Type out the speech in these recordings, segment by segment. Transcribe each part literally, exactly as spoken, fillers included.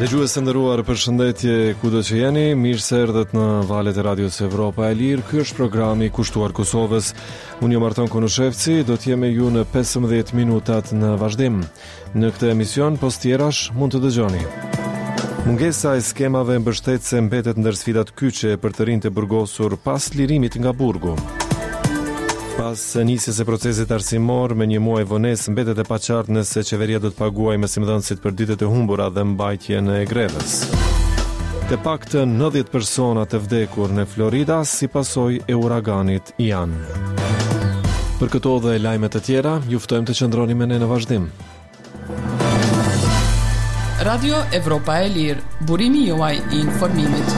Dëgjues të nderuar, përshëndetje kudo që jeni, mirë se erdhët në valët e Radios Evropa e Lirë. Ky është programi kushtuar Kosovës. Unë jam Arton Konushevci, do të jem me ju në pesëmbëdhjetë minutat në vazhdim. Në këtë emision, pos tjerash mund të dëgjoni. Mungesa e skemave mbështetëse mbetet ndër sfidat kyçe për të rinjtë e burgosur pas lirimit nga burgu. Pas nisjes së procesit arsimor me një muaj vonesë, mbetet e paqartë nëse qeveria do të paguajë mësimdhënësit për ditët e humbura dhe mbajtjen e grevës. Të paktën nëntëdhjetë persona të vdekur në Florida si pasojë e uraganit Ian. Për këto dhe lajmet të tjera, ju ftojmë të qëndroni me ne në vazhdim. Radio Evropa e Lirë, burimi juaj i informimit.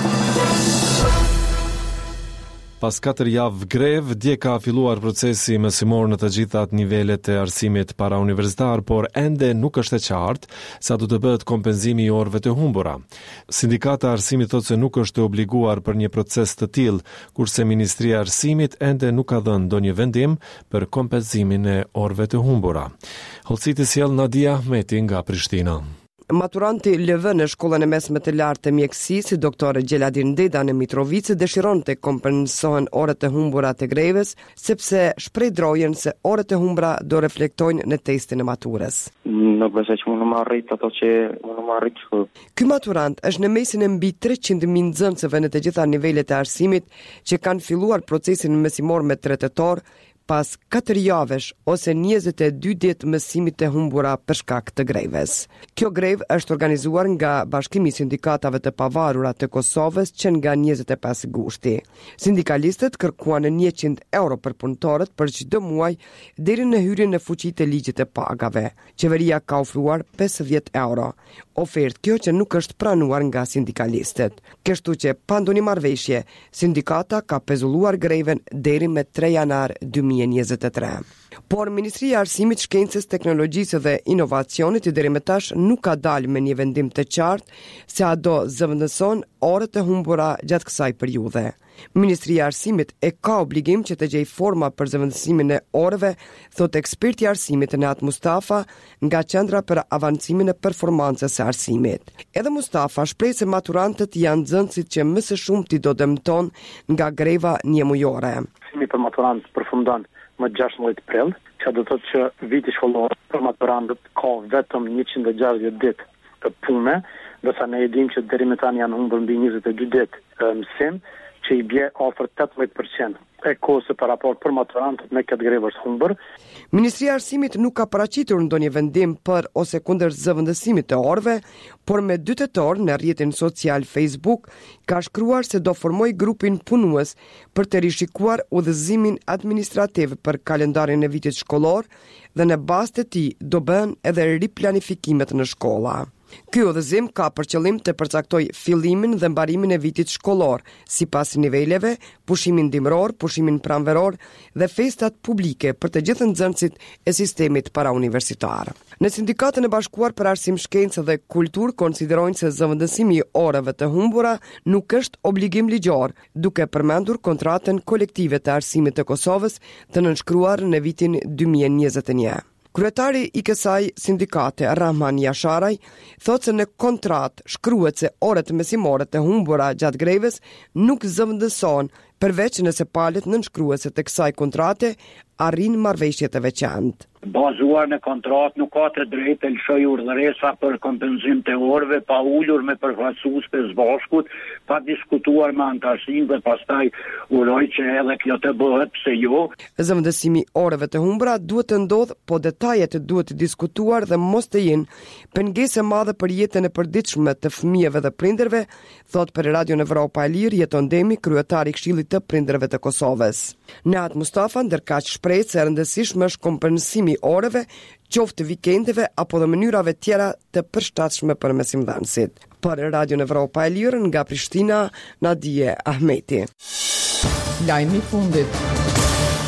Pas katër javë grev, dje ka filluar procesi mësimor në të gjitha nivelet e arsimit para universitar, por ende nuk është e qartë sa do të bëhet kompenzimi i orëve të humbura. Sindikata e arsimit thotë se nuk është e obliguar për një proces të tillë, kurse Ministria e Arsimit ende nuk ka dhënë ndonjë vendim për kompenzimin e orëve të humbura. Hollësiti sjell Nadia Ahmeti nga Prishtina. Maturanti L V në shkollën e mesme të lartë të mjekësisë, doktor Gjeladin Deda në Mitrovice, dëshiron të kompensohen orët e humbura të grevës, sepse shpreh drojen se orët e humbura do reflektojnë në testin e maturës. Nuk besoj që mund të arrit ato që mund të arrit. Ky maturant është në mesin e mbi treqind mijë nxënësve në të gjitha nivelet e arsimit që kanë filluar procesin mësimor me tre tetor, pas katër javësh ose njëzet e dy ditë mësimit të humbura për shkak të grevës. Kjo grevë është organizuar nga Bashkimi i Sindikatave të Pavarura të Kosovës që nga njëzet e pesë gushti. Sindikalistët kërkuan njëqind euro për punëtorët për çdo muaj deri në hyrjen në fuqi të ligjit të pagave. Qeveria ka ofruar pesëdhjetë euro. Ofertë kjo që nuk është pranuar nga sindikalistët. Kështu që pa ndonjë marrëveshje, sindikata ka pezulluar greven deri me tre janar dy mijë e njëzet e tre. Por Ministria e Arsimit, Shkencës, Teknologjisë dhe Inovacionit deri më tash nuk ka dalë me një vendim të qartë se a do zëvendëson orët e humbura gjatë kësaj periudhe. Ministria e Arsimit e ka obligim që të gjejë forma për zëvendësimin e orëve, thot eksperti i arsimit Nehat Mustafa nga Qendra për Avancimin e Performancës së Arsimit. Edhe Mustafa shpreh se maturantët janë nxënësit që më së shumti do dëmton nga greva njëmujore. Arsimi për maturantët përfundon më gjashtëdhjetë prill, që do të thotë që viti shkollor për maturantët ka vetëm njëqind e gjashtëdhjetë ditë të pune, ndërsa ne e dimë që deri më tani janë humbur mbi njëzet e dy ditë mësim, që i bie afër tetëmbëdhjetë përqind e kohës për raport për maturantët me këtë grevë është humbur. Ministria e Arsimit nuk ka paraqitur ndonjë vendim për ose kundër zëvendësimit të orëve, por me dy tetor në rrjetin social Facebook ka shkruar se do formoj grupin punues për të rishikuar udhëzimin administrativ për kalendarin e vitit shkollor dhe në bazë të tij do bëhen edhe riplanifikimet në shkolla. Ky udhëzim ka për qëllim të përcaktoj fillimin dhe mbarimin e vitit shkollor, sipas niveleve, pushimin dimror, pushimin pranveror dhe festat publike për të gjithë nxënësit e sistemit parauniversitar. Në Sindikatën e Bashkuar për Arsim, Shkencë dhe Kulturë konsiderojnë se zëvendësimi i orëve të humbura nuk është obligim ligjor, duke përmendur kontratën kolektive të arsimit të Kosovës të nënshkruar në vitin dy mijë e njëzet e një. Kryetari i kësaj sindikate, Rahman Jasharaj, thotë se në kontratë shkruhet se orët mësimore të humbura gjatë grevës nuk zëvendësohen, përveç nëse palët nënshkruese të kësaj kontrate arrin marrëveshje të veçantë. Bazuar në kontratë nuk ka të drejtë të lëshoj urdhëresa për kompenzim të orëve pa ulur me përfaqësues të zbashkut, pa diskutuar me antarësinë dhe pastaj uroj që edhe kjo të bëhet, pse jo. Zëvendësimi i orëve të humbura duhet të ndodhë, po detajet duhet të diskutuar dhe mos të jenë pengesë e madhe për jetën e përditshme të fëmijëve dhe prindërve, thot për Radio Evropa e Lirë Jeton Demi, kryetari i Këshillit të Prindërve të Kosovës. Nehat Mustafa ndërkaq shpreh se e rëndësishme është kompensimi i orëve, qoftë vikendeve apo dhe mënyrave tjera të përshtatshme për mësimdhënësit. Për Radio Evropa e Lirë nga Prishtina, Nadia Ahmeti. Lajmi i fundit.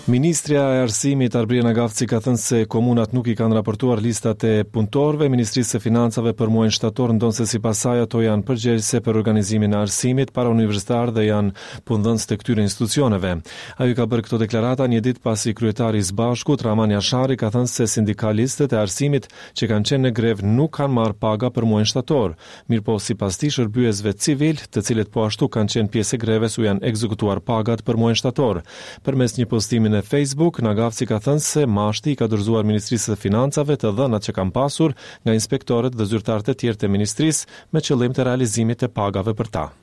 Ministrja e Arsimit Arbriana Gavci ka thënë se komunat nuk i kanë raportuar listat e punëtorëve Ministrisë së Financave për muajin shtator, ndonse sipas saj ato janë përgjegjëse për organizimin e arsimit para universitar dhe janë punëdhënës të këtyre institucioneve. Ajo ka bërë këto deklarata një ditë pasi kryetari i Sbashkut Rahman Jashari ka thënë se sindikalistët e arsimit që kanë qenë në grevë nuk kanë marrë paga për muajin shtator. Mirëpo sipas tij shërbyesve civil, të cilët po ashtu kanë qenë pjesë e greves, u janë ekzekutuar pagat për muajin shtator. Përmes një postimi në Facebook, Nagavci ka thënë se mashti i ka dorëzuar Ministrisë së Financave të dhënat që kanë pasur nga inspektorët dhe zyrtarët e tjerë të ministrisë me qëllim të realizimit të pagave për ta.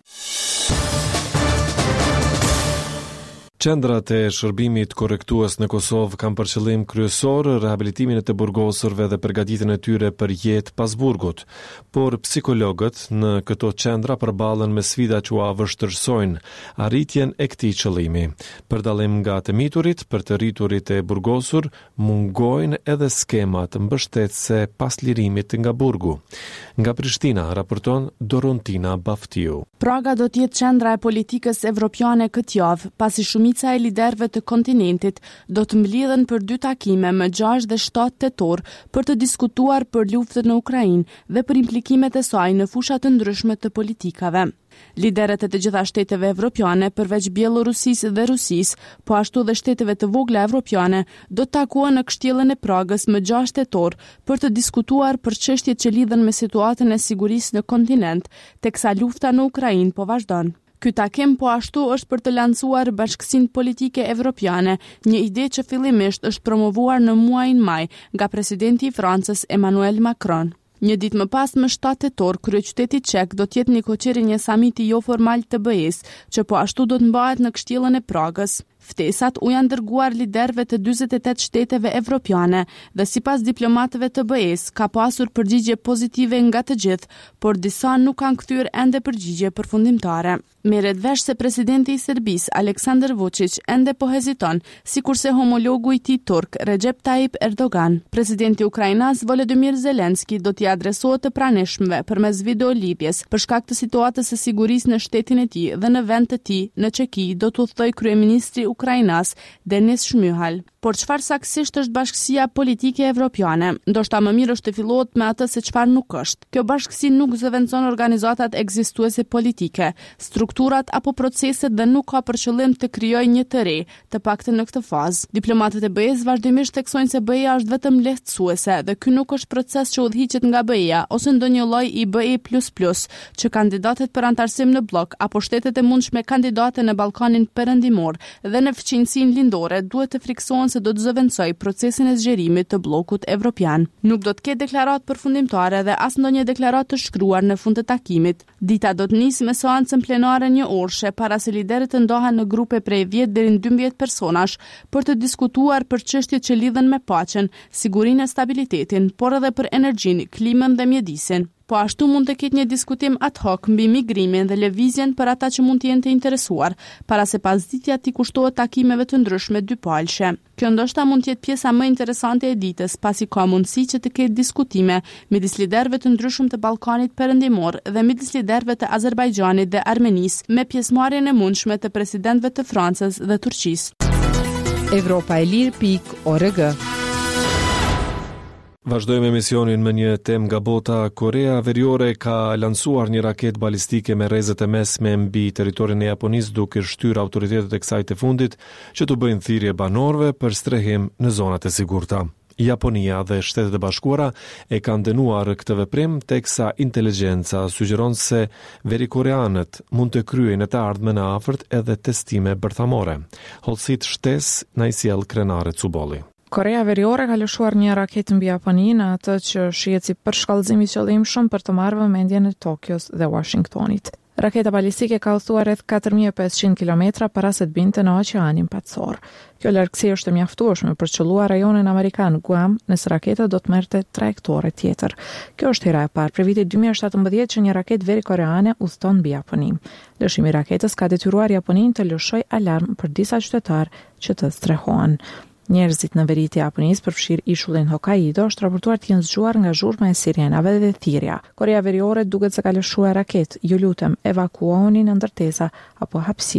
Qendrat e shërbimit korrektues në Kosovë kanë për qëllim kryesor rehabilitimin e të burgosurve dhe përgatitjen e tyre për jetë pas burgut, por psikologët në këto qendra përballen me sfida që u vështirësojnë arritjen e këtij qëllimi. Për dallim nga të miturit, për të rriturit e burgosur, mungojnë edhe skemat mbështetëse pas lirimit nga burgu. Nga Prishtina raporton Dorontina Baftiu. Praga do të jetë qendra e politikës evropiane këtë javë, pasi shumica e liderëve të kontinentit do të mblidhen për dy takime më gjashtë dhe shtatë tetor për të diskutuar për luftën në Ukrainë dhe për implikimet e saj në fusha të ndryshme të politikave. Liderët e të gjitha shteteve evropiane, përveç Bielorusisë dhe Rusisë, po ashtu dhe shteteve të vogla evropiane, do të takohen në Kështjellën e Pragës më gjashtë tetor për të diskutuar për çështjet që lidhen me situatën e sigurisë në kontinent, teksa lufta në Ukrainë po vazhdon. Ky takim po ashtu është për të lancuar bashkësinë politike evropiane, një ide që fillimisht është promovuar në muajin maj nga presidenti i Francës Emmanuel Macron. Një ditë më pas, më shtatë tetor, kryeqyteti çek do të jetë në koqëri një samiti jo formal të B E-s, që po ashtu do të mbahet në Kështjellën e Pragës. Ftesat u janë dërguar liderëve të dyzet e tetë shteteve evropiane dhe sipas diplomatëve të B E-s ka pasur përgjigje pozitive nga të gjithë, por disa nuk kanë kthyer ende përgjigje përfundimtare. Merret vesh se presidenti i Serbisë Aleksandar Vučić ende po heziton, sikurse homologu i tij turk Recep Tayyip Erdogan. Presidenti ukrainas Volodymyr Zelensky do t'i adresohet të pranishmëve përmes videolidhjes për shkak të situatës së sigurisë në shtetin e tij dhe në vend të tij në Çeki, do të udhëtoj kryeministri ukrainas Denis Shmyhal. Por çfarë saktësisht është bashkësia politike evropiane? Ndoshta më mirë është të fillohet me atë se çfarë nuk është. Kjo bashkësi nuk zëvendëson organizatat ekzistuese politike, strukturat apo proceset dhe nuk ka për qëllim të krijojë një të re, të paktën në këtë fazë. Diplomatët e B E-s vazhdimisht theksojnë se B E-ja është vetëm lehtësuese dhe ky nuk është proces që udhëhiqet nga B E-ja ose ndonjë lloj i B E plus plus, që kandidatët për antarësim në blok apo shtetet e mundshme kandidate në Ballkanin Perëndimor dhe në fqinjsinë lindore duhet të friksohen se do të zëvendësoj procesin e zgjerimit të bllokut evropian. Nuk do të ketë deklaratë përfundimtare dhe as ndonjë deklaratë të shkruar në fund të takimit. Dita do të nisë me seancën plenare një orëshe para se liderët të ndahen në grupe prej dhjetë deri në dymbëdhjetë personash për të diskutuar për çështjet që lidhen me paqen, sigurinë e stabilitetin, por edhe për energjinë, klimën dhe mjedisin. Po ashtu mund të ketë një diskutim ad hoc mbi migrimin dhe lëvizjen për ata që mund të jenë të interesuar, para se pasditja t'i kushtohet takimeve të ndryshme dypalshe. Kjo ndoshta mund të jetë pjesa më interesante e ditës, pasi ka mundësi që të ketë diskutime midis liderëve të ndryshëm të Ballkanit Perëndimor dhe midis liderëve të Azerbajxhanit dhe Armenisë, me pjesëmarrjen e mundshme të presidentëve të Francës dhe Turqisë. Evropa e Lirë pikë org. Vazhdojmë emisionin me një temë nga bota. Korea Veriore ka lansuar një raketë balistike me rrezet e mesme mbi territorin e Japonisë, duke shtyrë autoritetet e kësaj të fundit që të bëjnë thirrje banorëve për strehim në zonat e sigurta. Japonia dhe Shtetet e Bashkuara e kanë dënuar këtë veprim, teksa inteligjenca sugjeron se verikoreanët mund të kryejnë të ardhmen e afërt edhe testime bërthamore. Holsit shtes na i sjell Krenare Cubolli. Korea Veriore ka lëshuar një raketë mbi Japoninë, atë që shihet si përshkallëzim i qëllimshëm për të marrë vëmendjen e Tokios dhe Washingtonit. Raketa balistike ka udhëtuar rreth katër mijë e pesëqind kilometra para se të binte në Oqeanin Patësor. Kjo largësi është e mjaftueshme për të qelluar rajonin amerikan Guam, nëse raketa do të merrte trajektore tjetër. Kjo është hera e parë prej vitit dy mijë e shtatëmbëdhjetë që një raketë verikoreane udhëton mbi Japoni. Lëshimi i raketës ka detyruar Japoninë të lëshojë alarm për disa qytetarë që të strehohen. Njerëzit në veri të Japonisë, përfshirë ishullin Hokkaido, është raportuar të jenë zgjuar nga zhurma e sirenave dhe thirrja. Korea Veriore duket se ka lëshuar raketë. Ju lutem, evakuoni në ndërtesa apo hapësira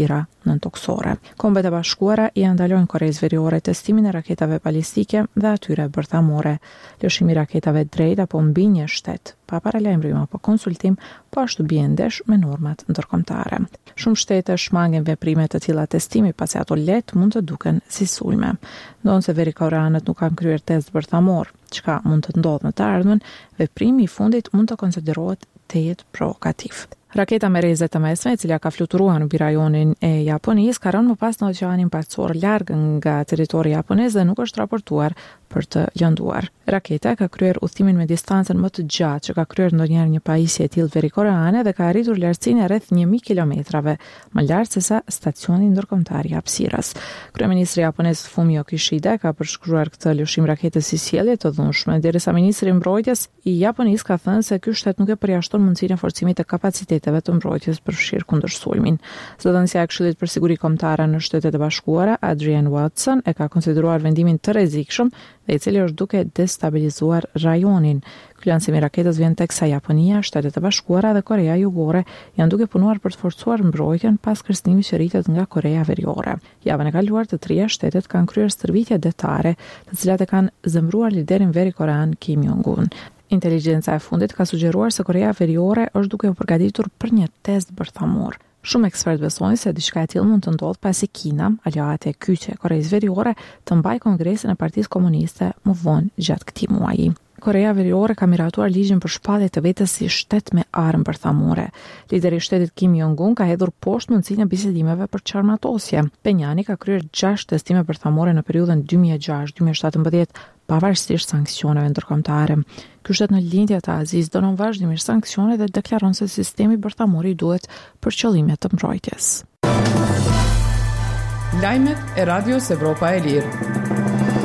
nëntoksore. Kombet e Bashkuara i ndalojnë Koreas Veriore testimin e raketave balistike dhe atyre bërthamore. Lëshimi i raketave drejt apo mbi një shtet, pa paralajmërim apo konsultim, po ashtu bie ndesh me normat ndërkombëtare. Shumë shtete shmangin veprime të tilla testimi pasi ato let mund të duken si sulme. Ndonse verikoreanët nuk kanë kryer test bërthamor, çka mund të ndodhë në të ardhmen, veprimi i fundit mund të konsiderohet të jetë provokativ. Raketa me rreze të mesme, e cila ka fluturuar mbi rajonin e Japonisë, ka rënë më pas në oqeanin paqësor larg nga territori japonez dhe nuk është raportuar për të lënduar. Raketa ka kryer udhëtimin me distancën më të gjatë që ka kryer ndonjëherë një pajisje e tillë verikoreane dhe ka arritur lartësinë e rreth një mijë kilometrave, më lart se sa stacioni ndërkombëtar i hapësirës. Kryeministri japonez Fumio Kishida ka përshkruar këtë lëshim raketës si sjellje të dhunshme, derisa ministri i mbrojtjes i Japonisë ka thënë se ky shtet nuk e përjashton mundësinë e forcimit të kapacitetit të mbrojtjes për fshirë kundër sulmin. Zëdhënësia e Këshillit për Siguri Kombëtare në Shtetet e Bashkuara, Adrienne Watson, e ka konsideruar vendimin të rrezikshëm dhe i cili është duke destabilizuar rajonin. Ky lancim i raketës vjen teksa Japonia, Shtetet e Bashkuara dhe Korea Jugore janë duke punuar për të forcuar mbrojtjen pas kërcënimit që rritet nga Korea Veriore. Javën e kaluar të trija shtetet kanë kryer stërvitje detare, të cilat e kanë zemëruar liderin verikorean Kim Jong-un. Inteligjenca e fundit ka sugjeruar se Korea Veriore është duke u përgatitur për një test bërthamor. Shumë ekspertë besojnë se diçka e tillë mund të ndodhë pasi Kina, aleate e kyçe e Koreas Veriore, të mbajë Kongresin e Partisë Komuniste më vonë gjatë këtij muaji. Korea Veriore ka miratuar ligjin për shpallje të vetes si shtet me armë bërthamore. Lideri i shtetit Kim Jong-un ka hedhur poshtë mundësinë e bisedimeve për çarmatosje. Penjani ka kryer gjashtë testime bërthamore në periudhën dy mijë e gjashtë deri në dy mijë e shtatëmbëdhjetë, pavarësisht sanksioneve ndërkombëtare. Ky shtet në lindje të Aziz dënon vazhdimisht sanksionet dhe deklaron se sistemi bërthamor i duhet për qëllime të mbrojtjes. Lajmet e Radios Evropa e Lirë.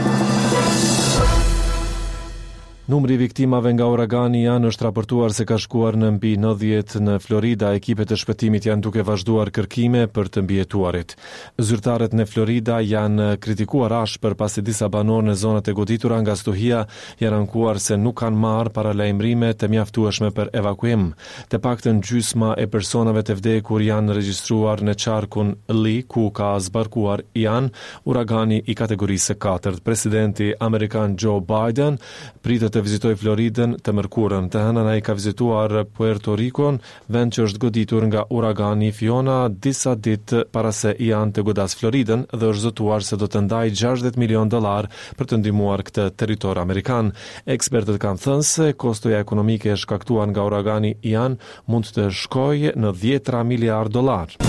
Numri i viktimave nga uragani Ian është raportuar se ka shkuar në mbi nëntëdhjetë në Florida. Ekipet e shpëtimit janë duke vazhduar kërkime për të mbijetuarit. Zyrtarët në Florida janë kritikuar ashpër pasi disa banorë në zonat e goditura nga stuhia janë ankuar se nuk kanë marrë paralajmërime të mjaftueshme për evakuim. Të paktën gjysma e personave të vdekur janë regjistruar në qarkun Lee, ku ka zbarkuar Ian, uragani i kategorisë katërt. Presidenti amerikan Joe Biden pritet të vizitoj Floridën të mërkurën. Të hënën ai ka vizituar Puerto Ricon, vend që është goditur nga uragani Fiona disa ditë para se Ian të godas Floridën dhe është zotuar se do të ndajë gjashtëdhjetë milion dollar për të ndihmuar këtë territor amerikan. Ekspertët kanë thënë se kostoja ekonomike e shkaktuar nga uragani Ian mund të shkojë në dhjetra miliard dollar.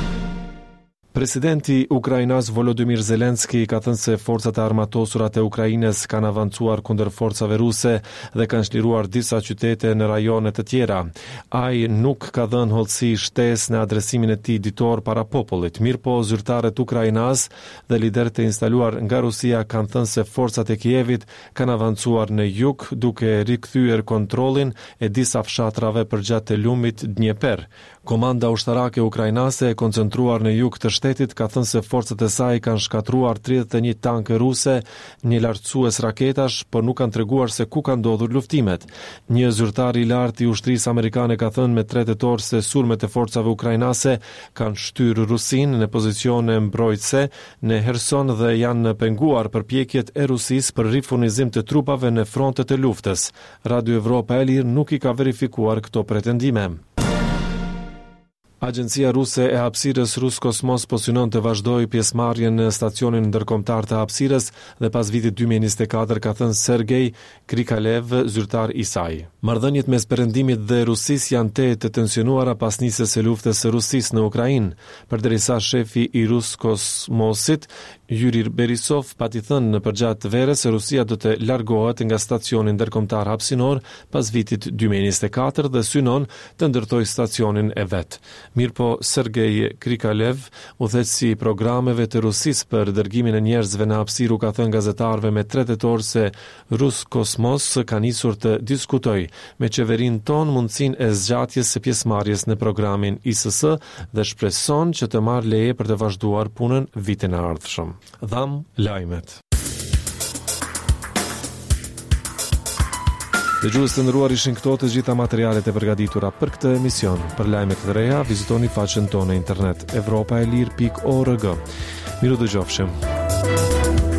Presidenti Ukrainas Volodymyr Zelenski ka thënë se forcat e armatosura të Ukrainës kanë avancuar kundër forcave ruse dhe kanë çliruar disa qytete në rajone të tjera. Ai nuk ka dhënë hollësi shtesë në adresimin e tij ditor para popullit. Mirëpo zyrtarët ukrainas dhe liderët e instaluar nga Rusia kanë thënë se forcat e Kievit kanë avancuar në jug duke rikthyer kontrollin e disa fshatrave përgjatë lumit Dnieper. Komanda ushtarake ukrainase e koncentruar në jug të shtetit ka thënë se forcat e saj kanë shkatruar tridhjetë e një tanke ruse, një lartësues raketash, por nuk kanë treguar se ku kanë ndodhur luftimet. Një zyrtar i lartë i ushtrisë amerikane ka thënë me tre tetor se sulmet e forcave ukrainase kanë shtyrë Rusinë në pozicione mbrojtëse në Kherson dhe janë penguar përpjekjet e Rusisë për rifurnizim të trupave në frontet e luftës. Radio Evropa e Lirë nuk i ka verifikuar këto pretendime. Agjencia ruse e hapësirës Roskosmos po synon të vazhdojë pjesëmarrjen në stacionin ndërkombëtar të hapësirës dhe pas vitit dy mijë e njëzet e katër, ka thënë Sergej Krikalev, zyrtar i saj. Marrëdhëniet mes Perëndimit dhe Rusisë janë të të tensionuara pas nisjes së luftës së Rusisë në Ukrainë, përderisa shefi i Roskosmosit Yuri Berisov pati thënë në përgjatë verës se Rusia do të largohet nga stacioni ndërkombëtar hapësinor pas vitit dy mijë e njëzet e katër dhe synon të ndërtojë stacionin e vet. Mirëpo Sergej Krikalev, udhëheqësi i programeve të Rusisë për dërgimin e njerëzve në hapësirë, ka thënë gazetarëve me tre tetor se Roskosmos ka nisur të diskutojë me qeverinë tonë mundësinë e zgjatjes së pjesëmarrjes në programin I S S dhe shpreson që të marrë leje për të vazhduar punën vitin e ardhshëm. Dham lajmet. Dëgjues të nderuar, ishin këto të gjitha materialet e përgatitura për këtë emision. Për lajme të reja, vizitoni faqen tonë në internet evropaelir pikë org. Miru dëgjofshim.